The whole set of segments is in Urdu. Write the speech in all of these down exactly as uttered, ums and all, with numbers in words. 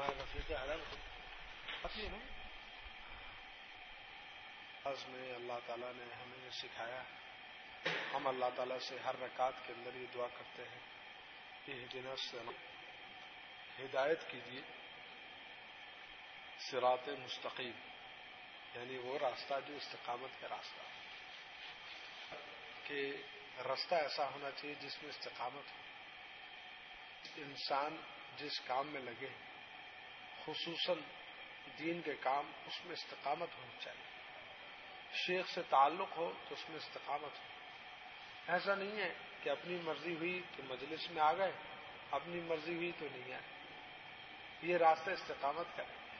رفیق اعظم آج میں اللہ تعالیٰ نے ہمیں یہ سکھایا. ہم اللہ تعالیٰ سے ہر رکعت کے اندر یہ دعا کرتے ہیں کہ اہدنا الصراط، ہدایت کیجیے صراط مستقیم، یعنی وہ راستہ جو استقامت کا راستہ ہے، کہ راستہ ایسا ہونا چاہیے جس میں استقامت ہو. انسان جس کام میں لگے، خصوصاً دین کے کام، اس میں استقامت ہونی چاہیے. شیخ سے تعلق ہو تو اس میں استقامت ہو. ایسا نہیں ہے کہ اپنی مرضی ہوئی تو مجلس میں آ گئے، اپنی مرضی ہوئی تو نہیں آئے. یہ راستہ استقامت کا نہیں ہے.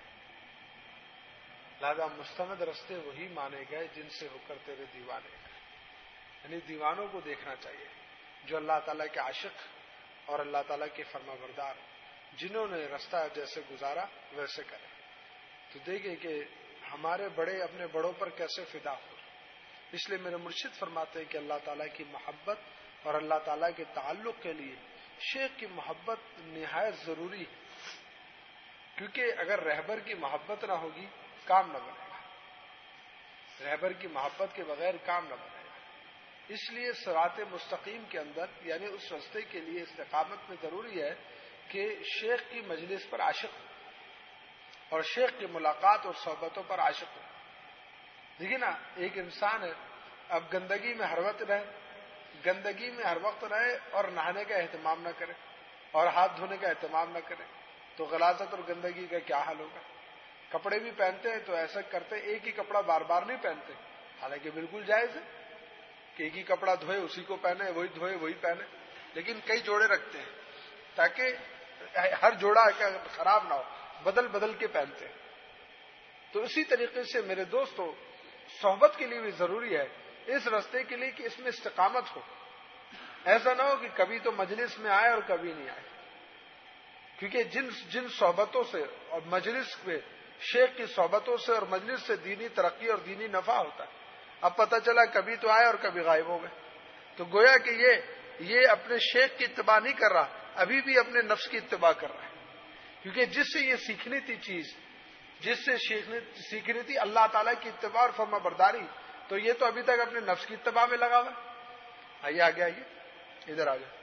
لہذا مستند رستے وہی مانے گئے جن سے ہو کر تیرے دیوانے گئے. یعنی دیوانوں کو دیکھنا چاہیے جو اللہ تعالیٰ کے عاشق اور اللہ تعالیٰ کے فرما بردار، جنہوں نے راستہ جیسے گزارا ویسے کرے. تو دیکھیں کہ ہمارے بڑے اپنے بڑوں پر کیسے فدا ہو. اس لیے میرے مرشد فرماتے ہیں کہ اللہ تعالیٰ کی محبت اور اللہ تعالیٰ کے تعلق کے لیے شیخ کی محبت نہایت ضروری ہے، کیونکہ اگر رہبر کی محبت نہ ہوگی کام نہ بنے گا. رہبر کی محبت کے بغیر کام نہ بنے گا. اس لیے صراط مستقیم کے اندر یعنی اس راستے کے لیے استقامت میں ضروری ہے کہ شیخ کی مجلس پر عاشق ہو اور شیخ کی ملاقات اور صحبتوں پر عاشق ہو. دیکھیے نا، ایک انسان ہے اب گندگی میں ہر وقت رہے گندگی میں ہر وقت رہے اور نہانے کا اہتمام نہ کرے اور ہاتھ دھونے کا اہتمام نہ کرے تو غلاظت اور گندگی کا کیا حال ہوگا. کپڑے بھی پہنتے ہیں تو ایسا کرتے ایک ہی کپڑا بار بار نہیں پہنتے، حالانکہ بالکل جائز ہے کہ ایک ہی کپڑا دھوئے اسی کو پہنے، وہی دھوئے وہی پہنے، لیکن کئی جوڑے رکھتے ہیں تاکہ ہر جوڑا خراب نہ ہو، بدل بدل کے پہنتے ہیں. تو اسی طریقے سے میرے دوستو، صحبت کے لیے بھی ضروری ہے اس راستے کے لیے کہ اس میں استقامت ہو. ایسا نہ ہو کہ کبھی تو مجلس میں آئے اور کبھی نہیں آئے، کیونکہ جن جن صحبتوں سے اور مجلس میں شیخ کی صحبتوں سے اور مجلس سے دینی ترقی اور دینی نفع ہوتا ہے. اب پتہ چلا کبھی تو آئے اور کبھی غائب ہو گئے، تو گویا کہ یہ یہ اپنے شیخ کی اتباع نہیں کر رہا، ابھی بھی اپنے نفس کی اتباع کر رہا ہے. کیونکہ جس سے یہ سیکھنی تھی چیز، جس سے سیکھنی تھی اللہ تعالیٰ کی اتباع اور فرما برداری، تو یہ تو ابھی تک اپنے نفس کی اتباع میں لگا ہوا ہے. آئیے آگے آئیے، ادھر آ جائے.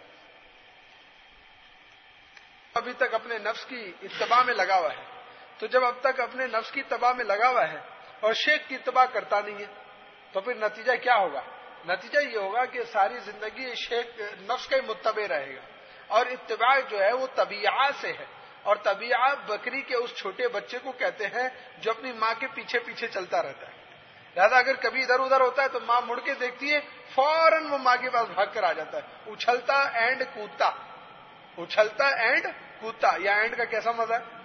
ابھی تک اپنے نفس کی اتباع میں لگا ہوا ہے. تو جب اب تک اپنے نفس کی اتباع میں لگا ہوا ہے اور شیخ کی اتباع کرتا نہیں ہے تو پھر نتیجہ کیا ہوگا؟ نتیجہ یہ ہوگا کہ ساری زندگی شیخ نفس کا ہی متبع رہے گا. اور اتباع جو ہے وہ طبیعت سے ہے، اور طبیعت بکری کے اس چھوٹے بچے کو کہتے ہیں جو اپنی ماں کے پیچھے پیچھے چلتا رہتا ہے. لہذا اگر کبھی ادھر ادھر ہوتا ہے تو ماں مڑ کے دیکھتی ہے، فوراً وہ ماں کے پاس بھاگ کر آ جاتا ہے، اچھلتا اینڈ کودتا. اچھلتا اینڈ کودتا، یا اینڈ کا کیسا مزہ ہے؟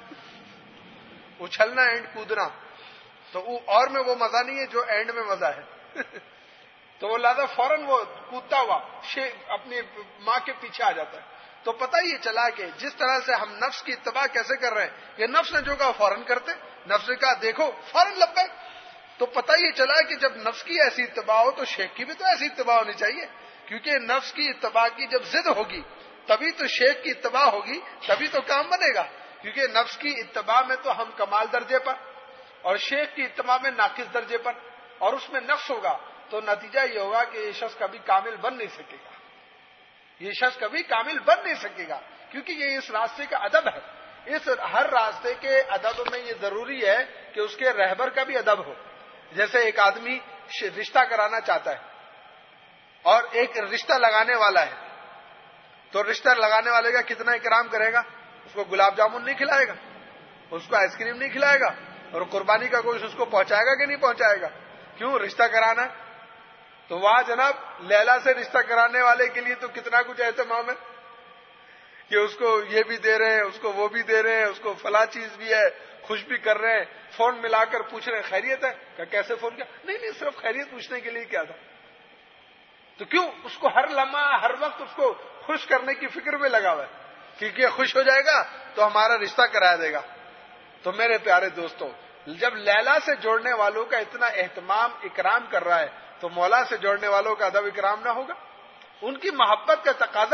اچھلنا اینڈ کودنا. تو اور میں وہ مزہ نہیں ہے جو اینڈ میں مزہ ہے. تو وہ لہذا فوراً وہ کودتا ہوا اپنی ماں کے پیچھے آ جاتا ہے. تو پتہ یہ چلا کہ جس طرح سے ہم نفس کی اتباع کیسے کر رہے ہیں، یہ نفس نے جو کہا فوراً کرتے، نفس نے کہا دیکھو فوراً لبیک. تو پتہ یہ چلا کہ جب نفس کی ایسی اتباع ہو تو شیخ کی بھی تو ایسی اتباع ہونی چاہیے. کیونکہ نفس کی اتباع کی جب ضد ہوگی تبھی تو شیخ کی اتباع ہوگی، تبھی تو کام بنے گا. کیونکہ نفس کی اتباع میں تو ہم کمال درجے پر اور شیخ کی اتباع میں ناقص درجے پر، اور اس میں نقص ہوگا تو نتیجہ یہ ہوگا کہ یہ شخص کبھی کامل بن نہیں سکے گا. یہ شخص کبھی کامل بن نہیں سکے گا، کیونکہ یہ اس راستے کا ادب ہے. اس ہر راستے کے ادب میں یہ ضروری ہے کہ اس کے رہبر کا بھی ادب ہو. جیسے ایک آدمی رشتہ کرانا چاہتا ہے اور ایک رشتہ لگانے والا ہے، تو رشتہ لگانے والے کا کتنا اکرام کرے گا؟ اس کو گلاب جامن نہیں کھلائے گا، اس کو آئس کریم نہیں کھلائے گا، اور قربانی کا گوشت اس کو پہنچائے گا کہ نہیں پہنچائے گا؟ کیوں؟ رشتہ کرانا ہے. تو وہاں جناب لیلا سے رشتہ کرانے والے کے لیے تو کتنا کچھ اہتمام ہے کہ اس کو یہ بھی دے رہے ہیں، اس کو وہ بھی دے رہے ہیں، اس کو فلاں چیز بھی ہے، خوش بھی کر رہے ہیں، فون ملا کر پوچھ رہے ہیں خیریت ہے؟ کہ کیسے فون کیا؟ نہیں نہیں صرف خیریت پوچھنے کے لیے کیا تھا. تو کیوں؟ اس کو ہر لمحہ ہر وقت اس کو خوش کرنے کی فکر میں لگا ہوا ہے، کیونکہ خوش ہو جائے گا تو ہمارا رشتہ کرا دے گا. تو میرے پیارے دوستو، جب لیلا سے جوڑنے والوں کا اتنا اہتمام اکرام کر رہا ہے تو مولا سے جوڑنے والوں کا ادب اکرام نہ ہوگا؟ ان کی محبت کا تقاضا ہے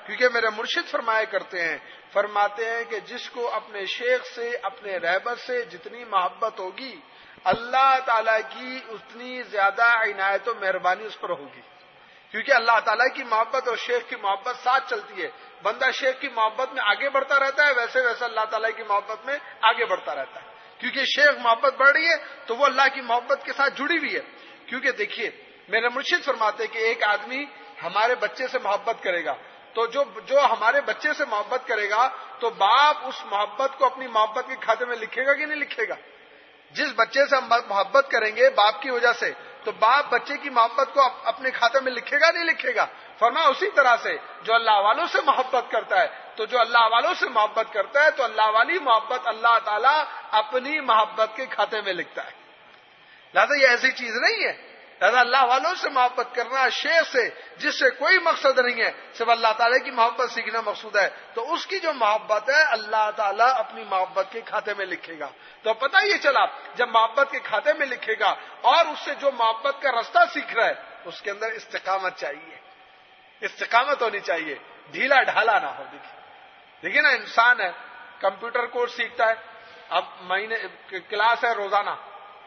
کیونکہ میرے مرشد فرمایا کرتے ہیں، فرماتے ہیں کہ جس کو اپنے شیخ سے، اپنے رہبر سے جتنی محبت ہوگی، اللہ تعالیٰ کی اتنی زیادہ عنایت و مہربانی اس پر ہوگی. کیونکہ اللہ تعالیٰ کی محبت اور شیخ کی محبت ساتھ چلتی ہے. بندہ شیخ کی محبت میں آگے بڑھتا رہتا ہے، ویسے ویسے اللہ تعالیٰ کی محبت میں آگے بڑھتا رہتا ہے. کیونکہ شیخ محبت بڑھ رہی ہے تو وہ اللہ کی محبت کے ساتھ جڑی ہوئی ہے. کیونکہ دیکھیے میرے مرشد فرماتے ہیں کہ ایک آدمی ہمارے بچے سے محبت کرے گا تو جو جو ہمارے بچے سے محبت کرے گا تو باپ اس محبت کو اپنی محبت کے کھاتے میں لکھے گا کہ نہیں لکھے گا؟ جس بچے سے ہم محبت کریں گے باپ کی وجہ سے تو باپ بچے کی محبت کو اپنے کھاتے میں لکھے گا نہیں لکھے گا؟ فرمایا اسی طرح سے جو اللہ والوں سے محبت کرتا ہے تو جو اللہ والوں سے محبت کرتا ہے تو اللہ والی محبت اللہ تعالیٰ اپنی محبت کے کھاتے میں لکھتا ہے. لہذا یہ ایسی چیز نہیں ہے. لہذا اللہ والوں سے محبت کرنا، شیخ سے جس سے کوئی مقصد نہیں ہے، صرف اللہ تعالیٰ کی محبت سیکھنا مقصود ہے، تو اس کی جو محبت ہے اللہ تعالیٰ اپنی محبت کے کھاتے میں لکھے گا. تو پتہ یہ چلا جب محبت کے کھاتے میں لکھے گا اور اس سے جو محبت کا رستہ سیکھ رہا ہے اس کے اندر استقامت چاہیے، استقامت ہونی چاہیے، ڈھیلا ڈھالا نہ ہو. دیکھیے دیکھیے نا، انسان ہے کمپیوٹر کورس سیکھتا ہے، اب مہینے کلاس ہے، روزانہ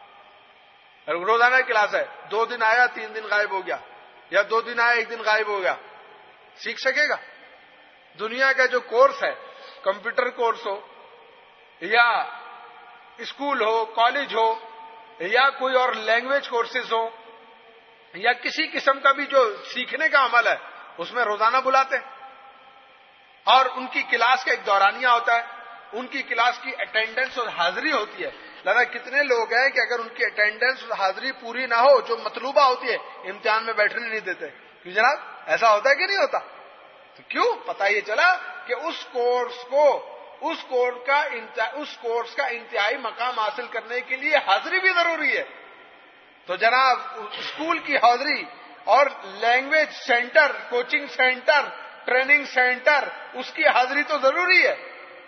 روزانہ کلاس ہے، دو دن آیا تین دن غائب ہو گیا، یا دو دن آیا ایک دن غائب ہو گیا، سیکھ سکے گا؟ دنیا کا جو کورس ہے، کمپیوٹر کورس ہو یا اسکول ہو، کالج ہو، یا کوئی اور لینگویج کورسز ہو، یا کسی قسم کا بھی جو سیکھنے کا عمل ہے، اس میں روزانہ بلاتے ہیں اور ان کی کلاس کا ایک دورانیہ ہوتا ہے، ان کی کلاس کی اٹینڈنس اور حاضری ہوتی ہے. لگا کتنے لوگ ہیں کہ اگر ان کی اٹینڈنس اور حاضری پوری نہ ہو جو مطلوبہ ہوتی ہے امتحان میں بیٹھنے نہیں دیتے. کیوں جناب؟ ایسا ہوتا ہے کہ نہیں ہوتا؟ تو کیوں؟ پتہ یہ چلا کہ اس کورس کو اس کورس کا اس کورس کا انتہائی مقام حاصل کرنے کے لیے حاضری بھی ضروری ہے. تو جناب اسکول کی حاضری اور language centre, coaching centre, training centre, اس کی حاضری تو ضروری ہے.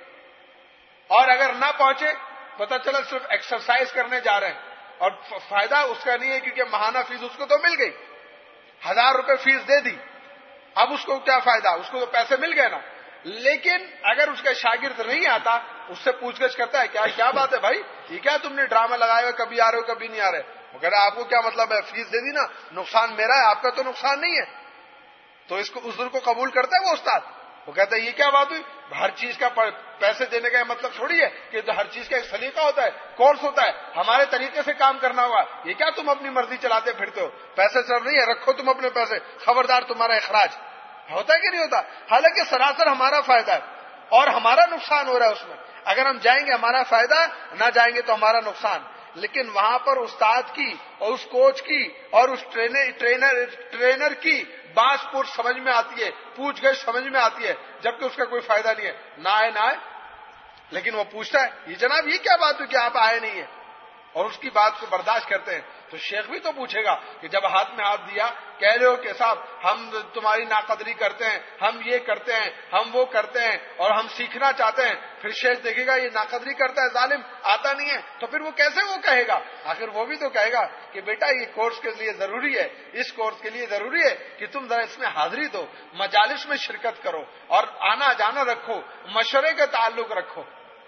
اور اگر نہ پہنچے پتہ چلا صرف ایکسرسائز کرنے جا رہے ہیں اور فائدہ اس کا نہیں ہے، کیونکہ ماہانہ فیس اس کو تو مل گئی، ہزار روپے فیس دے دی، اب اس کو کیا فائدہ؟ اس کو تو پیسے مل گئے نا. لیکن اگر اس کا شاگرد نہیں آتا، اس سے پوچھ گچھ کرتا ہے کیا کیا بات ہے بھائی، یہ کیا تم نے ڈرامہ لگائے ہوئے، کبھی آ رہے ہو کبھی نہیں آ رہے؟ وہ کہہ رہا ہے آپ کو کیا مطلب ہے، فیس دے دی نا، نقصان میرا ہے، آپ کا تو نقصان نہیں ہے. تو اس کو عذر کو قبول کرتا ہے وہ استاد. وہ کہتا ہے یہ کیا بات ہوئی، ہر چیز کا پیسے دینے کا مطلب تھوڑی ہے کہ ہر چیز کا ایک سلیقہ ہوتا ہے، کورس ہوتا ہے، ہمارے طریقے سے کام کرنا ہوگا. یہ کیا تم اپنی مرضی چلاتے پھرتے ہو، پیسے سر نہیں ہے، رکھو تم اپنے پیسے، خبردار تمہارا اخراج. ہوتا ہے کہ نہیں ہوتا؟ حالانکہ سراسر ہمارا فائدہ ہے اور ہمارا نقصان ہو رہا ہے اس میں. اگر ہم جائیں گے ہمارا فائدہ، نہ جائیں گے تو ہمارا نقصان. لیکن وہاں پر استاد کی اور اس کوچ کی اور اس ٹرینر ٹرینر ٹرینر کی بات پور سمجھ میں آتی ہے، پوچھ گچھ سمجھ میں آتی ہے، جبکہ اس کا کوئی فائدہ نہیں ہے. نہ آئے نہ آئے، لیکن وہ پوچھتا ہے یہ جناب یہ کیا بات ہوئی کہ آپ آئے نہیں ہیں، اور اس کی بات کو برداشت کرتے ہیں. تو شیخ بھی تو پوچھے گا کہ جب ہاتھ میں ہاتھ دیا کہہ رہے ہو کہ صاحب ہم تمہاری ناقدری کرتے ہیں، ہم یہ کرتے ہیں، ہم وہ کرتے ہیں اور ہم سیکھنا چاہتے ہیں. پھر شیخ دیکھے گا یہ ناقدری کرتا ہے ظالم، آتا نہیں ہے، تو پھر وہ کیسے وہ کہے گا؟ آخر وہ بھی تو کہے گا کہ بیٹا یہ کورس کے لیے ضروری ہے، اس کورس کے لیے ضروری ہے کہ تم ذرا اس میں حاضری دو، مجالس میں شرکت کرو اور آنا جانا رکھو، مشورے کا تعلق رکھو.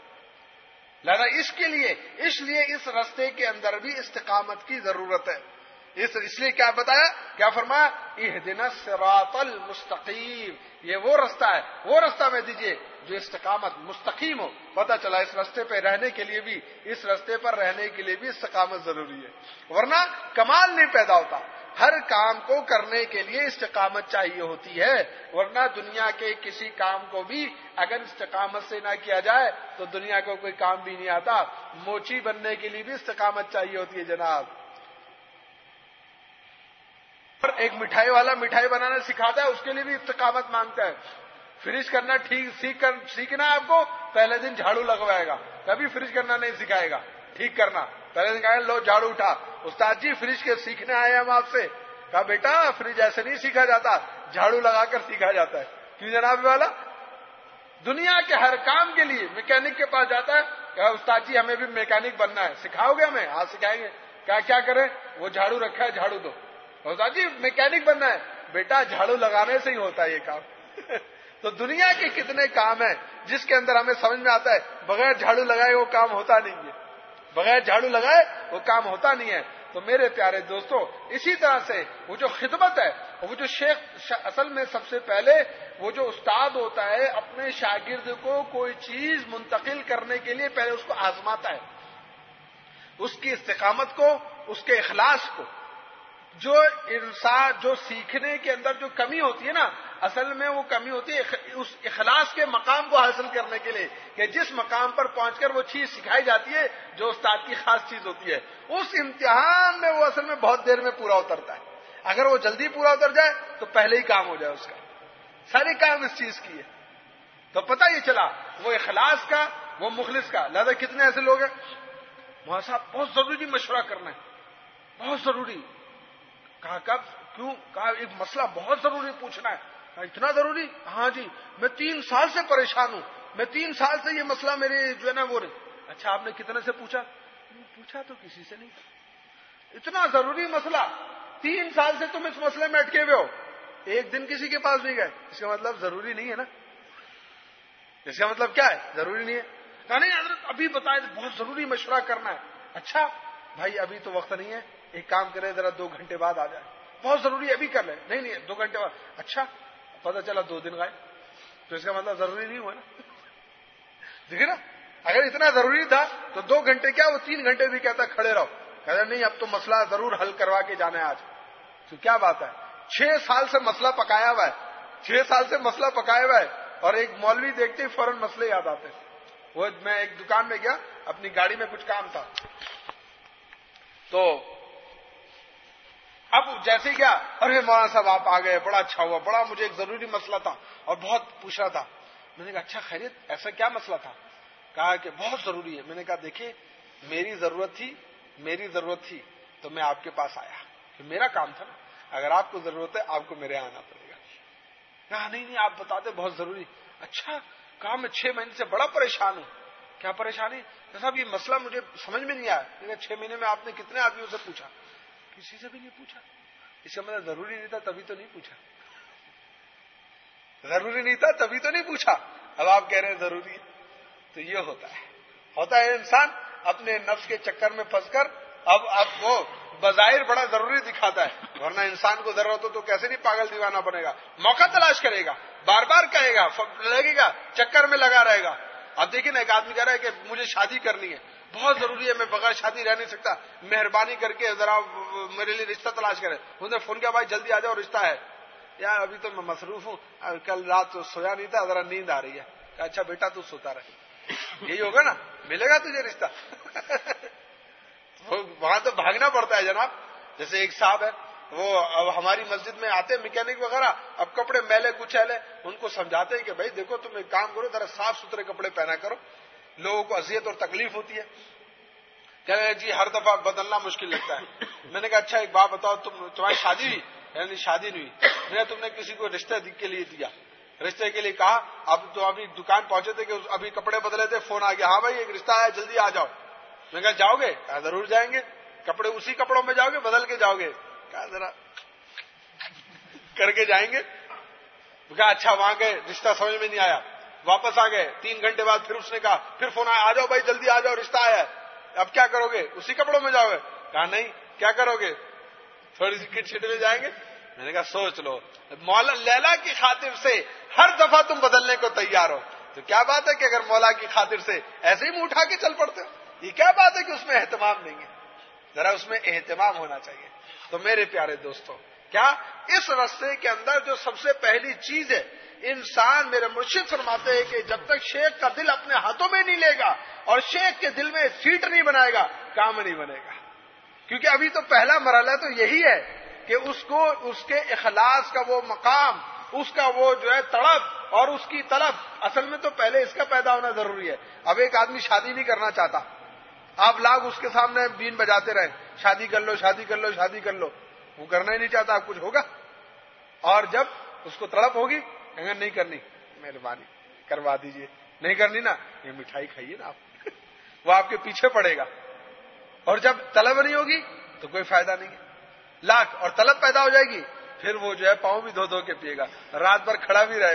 لہذا اس کے لیے اس لیے اس رستے کے اندر بھی استقامت کی ضرورت ہے. اس اس لیے کیا بتایا، کیا فرمایا، اہدنا الصراط المستقیم، یہ وہ رستہ ہے، وہ رستہ میں دیجیے جو استقامت مستقیم ہو. پتہ چلا اس رستے پہ رہنے کے لیے بھی اس رستے پر رہنے کے لیے بھی استقامت ضروری ہے، ورنہ کمال نہیں پیدا ہوتا. ہر کام کو کرنے کے لیے استقامت چاہیے ہوتی ہے، ورنہ دنیا کے کسی کام کو بھی اگر استقامت سے نہ کیا جائے تو دنیا کو کوئی کام بھی نہیں آتا. موچی بننے کے لیے بھی استقامت چاہیے ہوتی ہے جناب. ایک مٹھائی والا مٹھائی بنانا سکھاتا ہے، اس کے لیے بھی استقامت مانگتا ہے. فریج کرنا ٹھیک سیکھ کر سیکھنا ہے آپ کو، پہلے دن جھاڑو لگوائے گا، کبھی فریج کرنا نہیں سکھائے گا. ٹھیک کرنا پہلے دن کہا لو جھاڑو اٹھا، استاد جی فریج کے سیکھنے آئے ہم آپ سے. کہا بیٹا فریج ایسے نہیں سیکھا جاتا، جھاڑو لگا کر سیکھا جاتا ہے. کیوں جناب والا؟ دنیا کے ہر کام کے لیے میکینک کے پاس جاتا ہے، کہا استاد جی ہمیں بھی میکینک بننا ہے، سکھاؤ گے ہمیں؟ ہاں سکھائیں گے. کیا کیا کریں؟ وہ جھاڑو رکھا ہے جھاڑو دو. استاد جی میکینک بننا ہے، بیٹا جھاڑو لگانے سے ہی ہوتا ہے یہ کام. تو دنیا کے کتنے کام ہیں جس کے اندر ہمیں سمجھ میں آتا ہے بغیر جھاڑو لگائے وہ کام ہوتا نہیں ہے، بغیر جھاڑو لگائے وہ کام ہوتا نہیں ہے۔ تو میرے پیارے دوستو، اسی طرح سے وہ جو خدمت ہے، وہ جو شیخ اصل میں سب سے پہلے وہ جو استاد ہوتا ہے اپنے شاگرد کو کوئی چیز منتقل کرنے کے لیے پہلے اس کو آزماتا ہے، اس کی استقامت کو، اس کے اخلاص کو۔ جو انسان جو سیکھنے کے اندر جو کمی ہوتی ہے نا، اصل میں وہ کمی ہوتی ہے اس اخلاص کے مقام کو حاصل کرنے کے لیے، کہ جس مقام پر پہنچ کر وہ چیز سکھائی جاتی ہے جو استاد کی خاص چیز ہوتی ہے، اس امتحان میں وہ اصل میں بہت دیر میں پورا اترتا ہے۔ اگر وہ جلدی پورا اتر جائے تو پہلے ہی کام ہو جائے اس کا، سارے کام اس چیز کی ہے۔ تو پتہ یہ چلا وہ اخلاص کا، وہ مخلص کا۔ لہذا کتنے ایسے لوگ ہیں، مولانا صاحب بہت ضروری مشورہ کرنا ہے، بہت ضروری۔ کہا کب، کیوں؟ کہا ایک مسئلہ بہت ضروری پوچھنا ہے۔ کہا اتنا ضروری؟ ہاں جی، میں تین سال سے پریشان ہوں، میں تین سال سے یہ مسئلہ میرے جو ہے نا وہ رہے۔ اچھا آپ نے کتنے سے پوچھا؟ پوچھا تو کسی سے نہیں، اتنا ضروری مسئلہ، تین سال سے تم اس مسئلے میں اٹکے ہوئے ہو، ایک دن کسی کے پاس نہیں گئے، اس کا مطلب ضروری نہیں ہے نا؟ اس کا مطلب کیا ہے؟ ضروری نہیں ہے۔ کہا نہیں حضرت ابھی بتائے، بہت ضروری مشورہ کرنا ہے۔ اچھا بھائی ابھی تو وقت نہیں ہے، ایک کام کرے ذرا دو گھنٹے بعد آ جائے، بہت ضروری ہے ابھی کر لیں۔ نہیں نہیں دو گھنٹے بعد۔ اچھا پتہ چلا دو دن گئے، تو اس کا مطلب ضروری نہیں ہوا نا؟ دیکھیں نا، اگر اتنا ضروری تھا تو دو گھنٹے کیا وہ تین گھنٹے بھی کہتا کھڑے رہو، کہتا نہیں اب تو مسئلہ ضرور حل کروا کے جانا ہے آج۔ تو کیا بات ہے، چھ سال سے مسئلہ پکایا ہوا ہے، چھ سال سے مسئلہ پکایا ہوا ہے، اور ایک مولوی دیکھتے ہی فوراً مسئلے یاد آتے ہیں۔ وہ میں ایک دکان میں گیا، اپنی گاڑی میں کچھ کام تھا، تو اب جیسے ہی کیا، ارے مولانا صاحب آپ آ گئے، بڑا اچھا ہوا، بڑا مجھے ایک ضروری مسئلہ تھا اور بہت پوچھا تھا۔ میں نے کہا اچھا خیریت، ایسا کیا مسئلہ تھا؟ کہا کہ بہت ضروری ہے۔ میں نے کہا دیکھیے میری ضرورت تھی میری ضرورت تھی تو میں آپ کے پاس آیا، کہ میرا کام تھا نا، اگر آپ کو ضرورت ہے آپ کو میرے آنا پڑے گا۔ کہا نہیں نہیں آپ بتا دیں بہت ضروری۔ اچھا کہا میں چھ مہینے سے بڑا پریشان ہوں۔ کیا پریشانی؟ صاحب یہ مسئلہ مجھے سمجھ میں نہیں آیا۔ چھ مہینے میں آپ نے کتنے آدمیوں سے پوچھا؟ کسی سے بھی نہیں پوچھا۔ اس کا مطلب ضروری نہیں تھا تبھی تو نہیں پوچھا، ضروری نہیں تھا تبھی تو نہیں پوچھا، اب آپ کہہ رہے ہیں ضروری ہے۔ تو یہ ہوتا ہے ہوتا ہے انسان اپنے نفس کے چکر میں پھنس کر اب اب وہ بظاہر بڑا ضروری دکھاتا ہے، ورنہ انسان کو ضرورت ہو تو کیسے نہیں پاگل دیوانہ بنے گا، موقع تلاش کرے گا، بار بار کہے گا، لگے گا، چکر میں لگا رہے گا۔ اب دیکھیں نا ایک آدمی کہہ رہا ہے کہ مجھے شادی کرنی ہے، بہت ضروری ہے، میں بغیر شادی رہ نہیں سکتا، مہربانی کر کے ذرا میرے لیے رشتہ تلاش کرے۔ اس نے فون کیا بھائی جلدی آ جاؤ رشتہ ہے۔ یار ابھی تو میں مصروف ہوں، کل رات تو سویا نہیں تھا، ذرا نیند آ رہی ہے۔ اچھا بیٹا تو سوتا رہے، یہی ہوگا نا، ملے گا تجھے رشتہ۔ وہاں تو بھاگنا پڑتا ہے جناب۔ جیسے ایک صاحب ہے، وہ اب ہماری مسجد میں آتے میکینک وغیرہ، اب کپڑے میلے کچیلے، ان کو سمجھاتے ہیں کہ بھائی دیکھو تم ایک کام کرو، ذرا صاف ستھرے کپڑے پہنا کرو، لوگوں کو اذیت اور تکلیف ہوتی ہے۔ کہہ رہے جی ہر دفعہ بدلنا مشکل لگتا ہے۔ میں نے کہا اچھا ایک بات بتاؤ، تم تمہاری شادی ہوئی؟ یعنی شادی نہیں ہوئی۔ میں تم نے کسی کو رشتہ کے لیے دیا، رشتے کے لیے کہا، اب تو ابھی دکان پہنچے تھے کہ ابھی کپڑے بدلے تھے، فون آ گیا، ہاں بھائی ایک رشتہ آیا جلدی آ جاؤ۔ میں کہا جاؤ گے؟ کہا ضرور جائیں گے۔ کپڑے اسی کپڑوں میں جاؤ گے بدل کے جاؤ گے؟ کہا ذرا کر کے جائیں گے۔ کہا اچھا وہاں گئے، رشتہ سمجھ میں نہیں آیا، واپس آ گئے، تین گھنٹے بعد پھر اس نے کہا، پھر فون آیا، آ جاؤ بھائی جلدی آ جاؤ رشتہ آیا ہے۔ اب کیا کرو گے؟ اسی کپڑوں میں جاؤ گے؟ کہا نہیں، کیا کرو گے؟ تھوڑی سی کٹ شٹ میں جائیں گے۔ میں نے کہا سوچ لو، مولا لیلا کی خاطر سے ہر دفعہ تم بدلنے کو تیار ہو، تو کیا بات ہے کہ اگر مولا کی خاطر سے ایسے ہی منہ اٹھا کے چل پڑتے ہو؟ یہ کیا بات ہے کہ اس میں اہتمام نہیں ہے؟ ذرا اس میں اہتمام ہونا چاہیے۔ تو میرے پیارے دوستوں، کیا اس رستے کے اندر جو سب سے پہلی چیز ہے، انسان، میرے مرشد فرماتے ہیں کہ جب تک شیخ کا دل اپنے ہاتھوں میں نہیں لے گا اور شیخ کے دل میں سیٹ نہیں بنائے گا، کام نہیں بنے گا۔ کیونکہ ابھی تو پہلا مرحلہ تو یہی ہے کہ اس کو اس کے اخلاص کا وہ مقام، اس کا وہ جو ہے تڑپ اور اس کی طلب، اصل میں تو پہلے اس کا پیدا ہونا ضروری ہے۔ اب ایک آدمی شادی نہیں کرنا چاہتا، آپ لاکھ اس کے سامنے بین بجاتے رہے، شادی کر لو شادی کر لو شادی کر لو، وہ کرنا ہی نہیں چاہتا، کچھ ہوگا؟ اور جب اس کو تڑپ ہوگی کہیں گے نہیں کرنی، مہربانی کروا دیجئے، نہیں کرنی نا، یہ مٹھائی کھائیے نا آپ، وہ آپ کے پیچھے پڑے گا۔ اور جب طلب نہیں ہوگی تو کوئی فائدہ نہیں ہے، لاکھ اور طلب پیدا ہو جائے گی، پھر وہ جو ہے پاؤں بھی دھو دھو کے پیے گا، رات بھر کھڑا بھی رہے گا،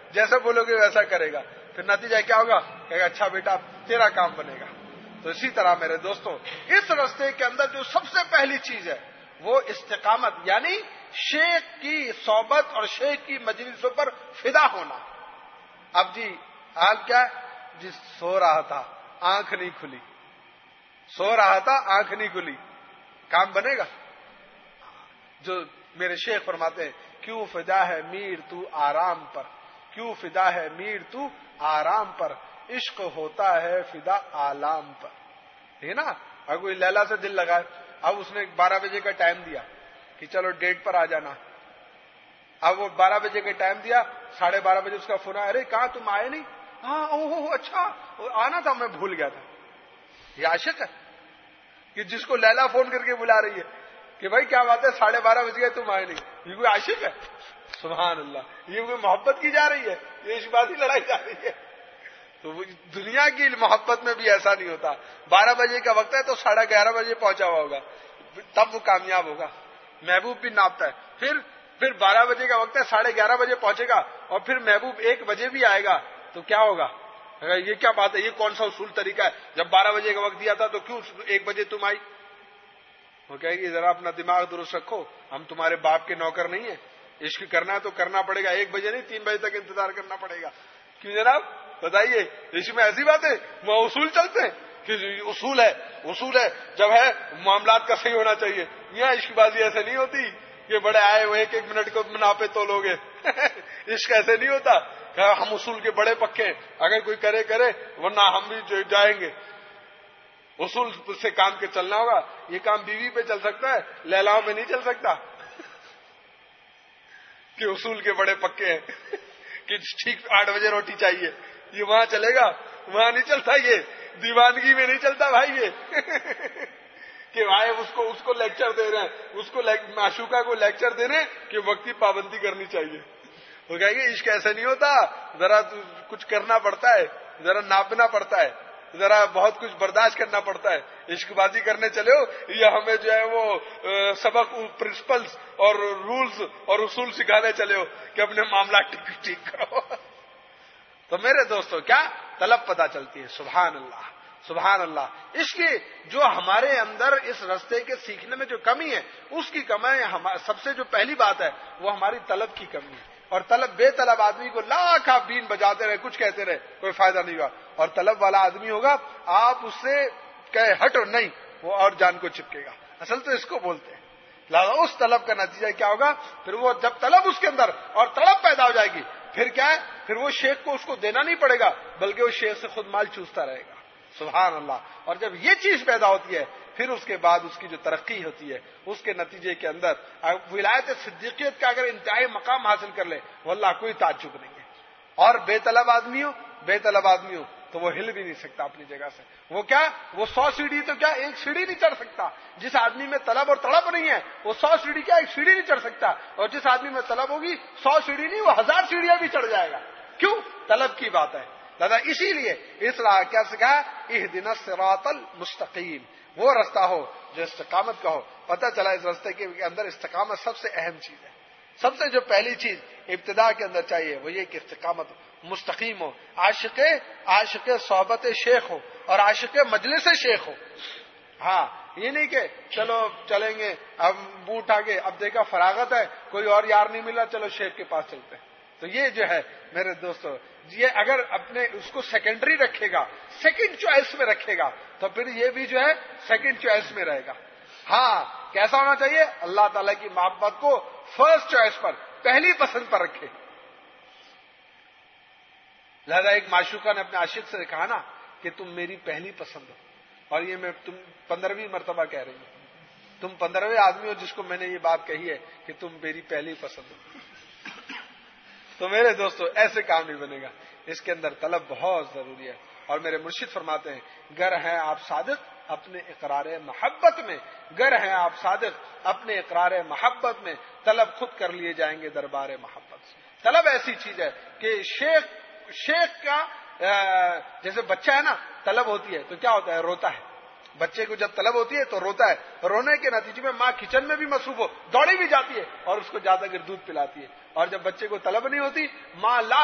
جیسا بولو گے ویسا کرے گا. پھر نتیجہ کیا ہوگا؟ کہے گا اچھا بیٹا تیرا کام بنے گا. تو اسی طرح میرے دوستوں اس راستے کے اندر جو سب سے پہلی چیز ہے وہ استقامت، یعنی شیخ کی صحبت اور شیخ کی مجلسوں پر فدا ہونا. اب جی حال کیا ہے؟ جی سو رہا تھا آنکھ نہیں کھلی، سو رہا تھا آنکھ نہیں کھلی، کام بنے گا؟ جو میرے شیخ فرماتے ہیں کیوں فدا ہے میر تو آرام پر، کیوں فدا ہے میر تو آرام پر، عشق ہوتا ہے فدا آلام پر. ہے نا؟ اگر کوئی لیلا سے دل لگائے، اب اس نے بارہ بجے کا ٹائم دیا کہ چلو ڈیٹ پر آ جانا. اب وہ بارہ بجے کا ٹائم دیا، ساڑھے بارہ بجے اس کا فون آیا، ارے کہاں تم آئے نہیں؟ ہاں اوہ اچھا آنا تھا میں بھول گیا تھا. یہ عاشق ہے کہ جس کو لیلا فون کر کے بلا رہی ہے کہ بھائی کیا بات ہے ساڑھے بارہ بج گئے تم آئے نہیں. یہ کوئی عاشق ہے؟ سبحان اللہ. یہ کوئی محبت کی جا رہی ہے؟ یہ عشق بازی لڑائی جا رہی ہے. تو دنیا کی محبت میں بھی ایسا نہیں ہوتا. بارہ بجے کا وقت ہے تو ساڑھے گیارہ بجے پہنچا ہوا ہوگا تب وہ کامیاب ہوگا. محبوب بھی ناپتا ہے. پھر پھر بارہ بجے کا وقت ہے ساڑھے گیارہ بجے پہنچے گا اور پھر محبوب ایک بجے بھی آئے گا تو کیا ہوگا؟ یہ کیا بات ہے؟ یہ کون سا اصول طریقہ ہے؟ جب بارہ بجے کا وقت دیا تھا تو کیوں ایک بجے تم آئی؟ وہ کہے گی ذرا اپنا دماغ درست رکھو، ہم تمہارے باپ کے نوکر نہیں ہیں. عشق کرنا ہے تو کرنا پڑے گا، ایک بجے نہیں تین بجے تک انتظار کرنا پڑے گا. کیوں جناب بتائیے؟ عشق میں ایسی بات ہے وہ اصول چلتے ہیں کہ اصول ہے اصول ہے جب ہے معاملات کا صحیح ہونا چاہیے. یہاں عشق بازی ایسے نہیں ہوتی کہ بڑے آئے وہ ایک ایک منٹ کو منافع تولو گے. عشق ایسے نہیں ہوتا کہ ہم اصول کے بڑے پکے ہیں، اگر کوئی کرے کرے ورنہ ہم بھی جائیں گے. اصول سے کام کے چلنا ہوگا. یہ کام بیوی پہ چل سکتا ہے، لیلاؤں پہ نہیں چل سکتا کہ اصول کے بڑے پکے ہیں کہ ٹھیک آٹھ بجے روٹی چاہیے. یہ وہاں چلے گا، وہاں نہیں چلتا. یہ دیوانگی میں نہیں چلتا بھائی. یہ کہ بھائی اس کو اس کو لیکچر دے رہے ہیں، اس کو معشوقہ کو لیکچر دے رہے ہیں کہ وقت کی پابندی کرنی چاہیے. وہ کہیں گے عشق ایسے نہیں ہوتا، ذرا کچھ کرنا پڑتا ہے، ذرا ناپنا پڑتا ہے، ذرا بہت کچھ برداشت کرنا پڑتا ہے. عشق بازی کرنے چلے ہو یا ہمیں جو ہے وہ سبق پرنسپلز اور رولز اور اصول سکھانے چلے ہو کہ اپنے معاملات ٹھیک ٹھیک کرو. تو میرے دوستو کیا طلب پتہ چلتی ہے. سبحان اللہ سبحان اللہ. اس کی جو ہمارے اندر اس راستے کے سیکھنے میں جو کمی ہے اس کی کمی سب سے جو پہلی بات ہے وہ ہماری طلب کی کمی ہے. اور طلب بے طلب آدمی کو لاکھ آپ بین بجاتے رہے کچھ کہتے رہے کوئی فائدہ نہیں ہوا. اور طلب والا آدمی ہوگا آپ اس سے کہے ہٹو نہیں وہ اور جان کو چپکے گا. اصل تو اس کو بولتے ہیں. لہذا اس طلب کا نتیجہ کیا ہوگا؟ پھر وہ جب طلب اس کے اندر اور طلب پیدا ہو جائے گی پھر کیا ہے؟ پھر وہ شیخ کو اس کو دینا نہیں پڑے گا بلکہ وہ شیخ سے خود مال چوستا رہے گا. سبحان اللہ. اور جب یہ چیز پیدا ہوتی ہے پھر اس کے بعد اس کی جو ترقی ہوتی ہے اس کے نتیجے کے اندر ولایت صدیقیت کا اگر انتہائی مقام حاصل کر لے واللہ کوئی تعجب نہیں ہے. اور بے طلب آدمی ہو بے طلب آدمی ہو تو وہ ہل بھی نہیں سکتا اپنی جگہ سے. وہ کیا وہ سو سیڑھی تو کیا ایک سیڑھی نہیں چڑھ سکتا. جس آدمی میں طلب اور تڑپ نہیں ہے وہ سو سیڑھی کیا ایک سیڑھی نہیں چڑھ سکتا. اور جس آدمی میں طلب ہوگی سو سیڑھی نہیں وہ ہزار سیڑھیاں بھی چڑھ جائے گا. کیوں؟ طلب کی بات ہے. دادا اسی لیے اس راہ کیا سکھا؟ اہدنا الصراط المستقیم. وہ راستہ ہو جو استقامت کا ہو. پتہ چلا اس راستے کے اندر استقامت سب سے اہم چیز ہے. سب سے جو پہلی چیز ابتدا کے اندر چاہیے وہ یہ کہ استقامت مستقیم ہو. عاشق عاشق صحبت شیخ ہو اور عاشق مجلس شیخ ہو. ہاں یہ نہیں کہ چلو چلیں گے اب بوٹ آگے اب دیکھا فراغت ہے کوئی اور یار نہیں ملا چلو شیخ کے پاس چلتے ہیں. تو یہ جو ہے میرے دوستو یہ اگر اپنے اس کو سیکنڈری رکھے گا سیکنڈ چوائس میں رکھے گا تو پھر یہ بھی جو ہے سیکنڈ چوائس میں رہے گا. ہاں کیسا ہونا چاہیے؟ اللہ تعالیٰ کی محبت کو فرسٹ چوائس پر پہلی پسند پر رکھے. لہذا ایک معشوقہ نے اپنے عاشق سے کہا نا کہ تم میری پہلی پسند ہو. اور یہ میں تم پندرہویں مرتبہ کہہ رہی ہوں. تم پندرہویں آدمی ہو جس کو میں نے یہ بات کہی ہے کہ تم میری پہلی پسند ہو. تو میرے دوستو ایسے کام نہیں بنے گا. اس کے اندر طلب بہت ضروری ہے. اور میرے مرشد فرماتے ہیں گر ہیں آپ صادق اپنے اقرار محبت میں، گر ہیں آپ صادق اپنے اقرار محبت میں، طلب خود کر لیے جائیں گے دربار محبت سے. طلب ایسی چیز ہے کہ شیخ شیخ کا جیسے بچہ ہے نا طلب ہوتی ہے تو کیا ہوتا ہے؟ روتا ہے. بچے کو جب طلب ہوتی ہے تو روتا ہے. رونے کے نتیجے میں ماں کچن میں بھی مصروف ہو دوڑی بھی جاتی ہے اور اس کو جا کر دودھ پلاتی ہے. اور جب بچے کو طلب نہیں ہوتی ماں لاکھ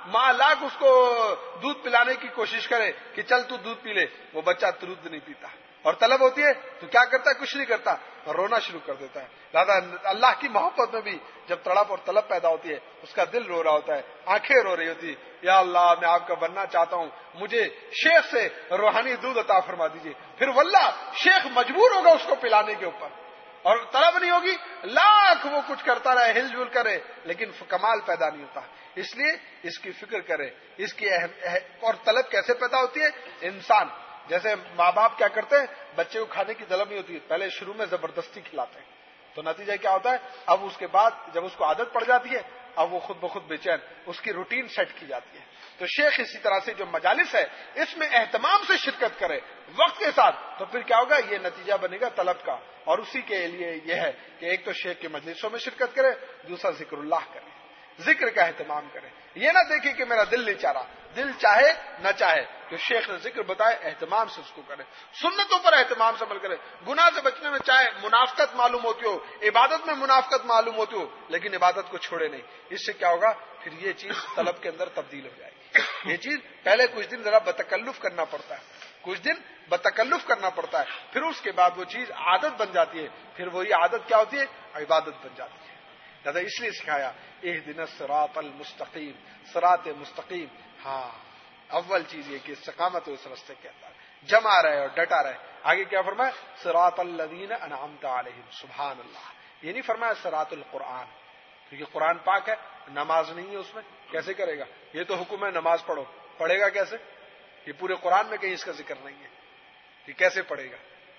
ماں لاکھ اس کو دودھ پلانے کی کوشش کرے کہ چل تو دودھ پی لے، وہ بچہ دودھ نہیں پیتا، اور طلب ہوتی ہے تو کیا کرتا ہے؟ کچھ نہیں کرتا اور رونا شروع کر دیتا ہے۔ لہٰذا اللہ کی محبت میں بھی جب تڑپ اور طلب پیدا ہوتی ہے، اس کا دل رو رہا ہوتا ہے، آنکھیں رو رہی ہوتی، یا اللہ میں آپ کا بننا چاہتا ہوں، مجھے شیخ سے روحانی دودھ عطا فرما دیجیے، پھر واللہ شیخ مجبور ہوگا اس کو پلانے کے اوپر، اور طلب نہیں ہوگی، لاکھ وہ کچھ کرتا رہے، ہل جل کرے، لیکن کمال پیدا نہیں ہوتا۔ اس لیے اس کی فکر کرے، اس کی اہم اور طلب کیسے پیدا ہوتی ہے؟ انسان جیسے ماں باپ کیا کرتے ہیں، بچے کو کھانے کی طلب نہیں ہوتی ہے، پہلے شروع میں زبردستی کھلاتے ہیں، تو نتیجہ کیا ہوتا ہے؟ اب اس کے بعد جب اس کو عادت پڑ جاتی ہے، اب وہ خود بخود بے چین، اس کی روٹین سیٹ کی جاتی ہے۔ تو شیخ اسی طرح سے جو مجالس ہے اس میں اہتمام سے شرکت کرے وقت کے ساتھ، تو پھر کیا ہوگا؟ یہ نتیجہ بنے گا طلب کا، اور اسی کے لیے یہ ہے کہ ایک تو شیخ کے مجلسوں میں شرکت کرے، دوسرا ذکر اللہ کرے، ذکر کا اہتمام کرے، یہ نہ دیکھے کہ میرا دل نہیں چاہ رہا، دل چاہے نہ چاہے، جو شیخ نے ذکر بتائے اہتمام سے اس کو کرے، سنتوں پر اہتمام سے عمل کرے، گناہ سے بچنے میں چاہے منافقت معلوم ہوتی ہو، عبادت میں منافقت معلوم ہوتی ہو، لیکن عبادت کو چھوڑے نہیں۔ اس سے کیا ہوگا؟ پھر یہ چیز طلب کے اندر تبدیل ہو جائے گی۔ یہ چیز پہلے کچھ دن ذرا بتکلف کرنا پڑتا ہے، کچھ دن بتکلف کرنا پڑتا ہے، پھر اس کے بعد وہ چیز عادت بن جاتی ہے، پھر وہی عادت کیا ہوتی ہے؟ عبادت بن جاتی ہے۔ دادا اس لیے سکھایا اہدنا الصراط المستقیم، صراط مستقیم۔ ہاں، اول چیز یہ کہ استقامت ہو اس راستے کے اندر، جمع رہے اور ڈٹا رہے۔ آگے کیا فرمایا؟ صراط الذین انعمت علیہم، سبحان اللہ، یہ نہیں فرمایا صراط القرآن، کیونکہ قرآن پاک ہے، نماز نہیں ہے اس میں، کیسے کرے گا؟ یہ تو حکم ہے نماز پڑھو، پڑھے گا کیسے؟ یہ پورے قرآن میں کہیں اس کا ذکر نہیں ہے کہ کیسے پڑھے گا۔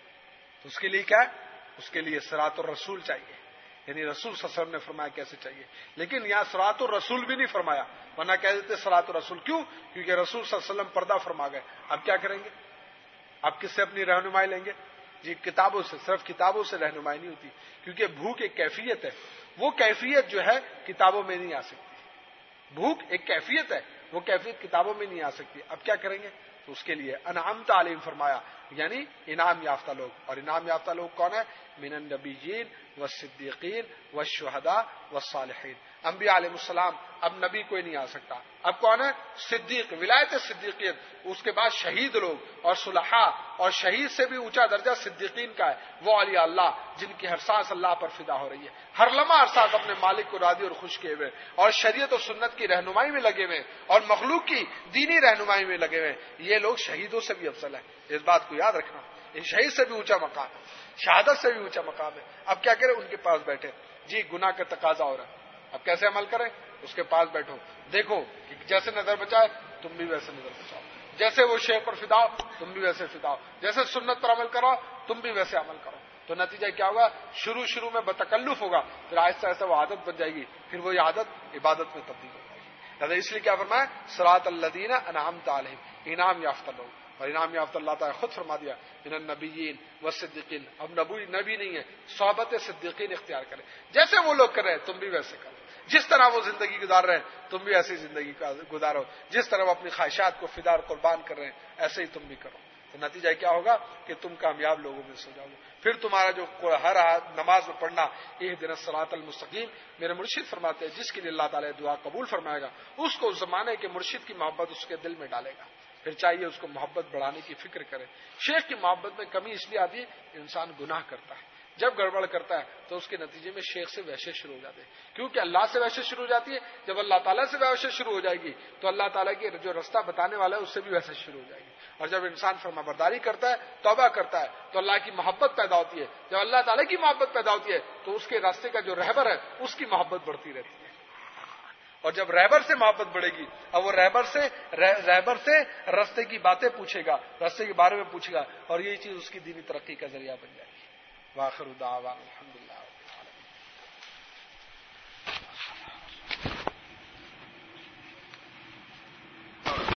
تو اس کے لیے کیا ہے؟ اس کے لیے صراط الرسول چاہیے، یعنی رسول صلی اللہ علیہ وسلم نے فرمایا کیسے چاہیے، لیکن یہاں صراط الرسول بھی نہیں فرمایا، ورنہ کہہ دیتے صراط الرسول، کیوں؟ کیونکہ رسول صلی اللہ علیہ وسلم پردہ فرما گئے، اب کیا کریں گے؟ اب کس سے اپنی رہنمائی لیں گے؟ جی کتابوں سے، صرف کتابوں سے رہنمائی نہیں ہوتی، کیونکہ بھوک ایک کیفیت ہے، وہ کیفیت جو ہے کتابوں میں نہیں آ سکتی، بھوک ایک کیفیت ہے، وہ کیفیت کتابوں میں نہیں آ سکتی، اب کیا کریں گے؟ تو اس کے لیے انعمت علیہم فرمایا، یعنی انعام یافتہ لوگ، اور انعام یافتہ لوگ کون ہیں؟ من النبیین والصدیقین والشہداء والصالحین، انبیاء علیہ السلام، اب نبی کوئی نہیں آ سکتا، اب کون ہے؟ صدیق، ولایت صدیقیت، اس کے بعد شہید لوگ اور صلحاء، اور شہید سے بھی اونچا درجہ صدیقین کا ہے، وہ اولیاء اللہ جن کی ہر سانس اللہ پر فدا ہو رہی ہے، ہر لمحہ ہر سانس اپنے مالک کو راضی اور خوش کیے ہوئے، اور شریعت و سنت کی رہنمائی میں لگے ہوئے، اور مخلوق کی دینی رہنمائی میں لگے ہوئے، یہ لوگ شہیدوں سے بھی افضل ہیں، اس بات کو یاد رکھنا، یہ شہید سے بھی اونچا مقام ہے، شہادت سے بھی اونچا مقام ہے۔ اب کیا کریں؟ ان کے پاس بیٹھے، جی گناہ کا تقاضا ہو رہا ہے، اب کیسے عمل کریں؟ اس کے پاس بیٹھو، دیکھو کہ جیسے نظر بچائے تم بھی ویسے نظر بچاؤ، جیسے وہ شیخ پر فدا ہو تم بھی ویسے فدا ہو، جیسے سنت پر عمل کرو تم بھی ویسے عمل کرو، تو نتیجہ کیا ہوگا؟ شروع شروع میں بتکلف ہوگا، پھر آہستہ آہستہ وہ عادت بن جائے گی، پھر وہ عادت عبادت میں تبدیل ہو جائے گی۔ لہٰذا اس لیے کیا فرمایا؟ صراط الذین انعمت علیہم، انعام یافتہ لوگ، اور انعام یافتہ اللہ تعالیٰ خود فرما دیا من النبیین والصدیقین، اب نبی نبی نہیں ہے، صحبت صدیقین اختیار کرے، جیسے وہ لوگ کر رہے ہیں تم بھی ویسے کرو، جس طرح وہ زندگی گزار رہے ہیں تم بھی ایسی زندگی گزارو، جس طرح وہ اپنی خواہشات کو فدا اور قربان کر رہے ہیں ایسے ہی تم بھی کرو، تو نتیجہ کیا ہوگا؟ کہ تم کامیاب لوگوں میں سے ہو جاؤ گے۔ پھر تمہارا جو ہر نماز میں پڑھنا اہدنا الصراط المستقیم، میرے مرشد فرماتے ہیں جس کے لیے اللہ تعالیٰ دعا قبول فرمائے گا اس کو اس زمانے کے مرشد کی محبت اس کے دل میں ڈالے گا، پھر چاہیے اس کو محبت بڑھانے کی فکر کرے۔ شیخ کی محبت میں کمی اس لیے آتی ہے انسان گناہ کرتا ہے، جب گڑبڑ کرتا ہے تو اس کے نتیجے میں شیخ سے وحشت شروع ہو جاتے ہیں، کیونکہ اللہ سے وحشت شروع ہو جاتی ہے، جب اللہ تعالیٰ سے وحشت شروع ہو جائے گی تو اللہ تعالیٰ کی جو رستہ بتانے والا ہے اس سے بھی وحشت شروع ہو جائے گی، اور جب انسان فرما برداری کرتا ہے، توبہ کرتا ہے، تو اللہ کی محبت پیدا ہوتی ہے، جب اللہ تعالیٰ کی محبت پیدا ہوتی ہے تو اس کے راستے کا جو رہبر ہے اس کی محبت بڑھتی رہتی ہے، اور جب رہبر سے محبت بڑھے گی اور وہ رہبر سے رہبر سے راستے کی باتیں پوچھے گا، راستے کے بارے میں پوچھے گا، اور یہی چیز اس کی دینی ترقی کا ذریعہ بن جائے گی۔ وآخر دعوانا الحمدللہ۔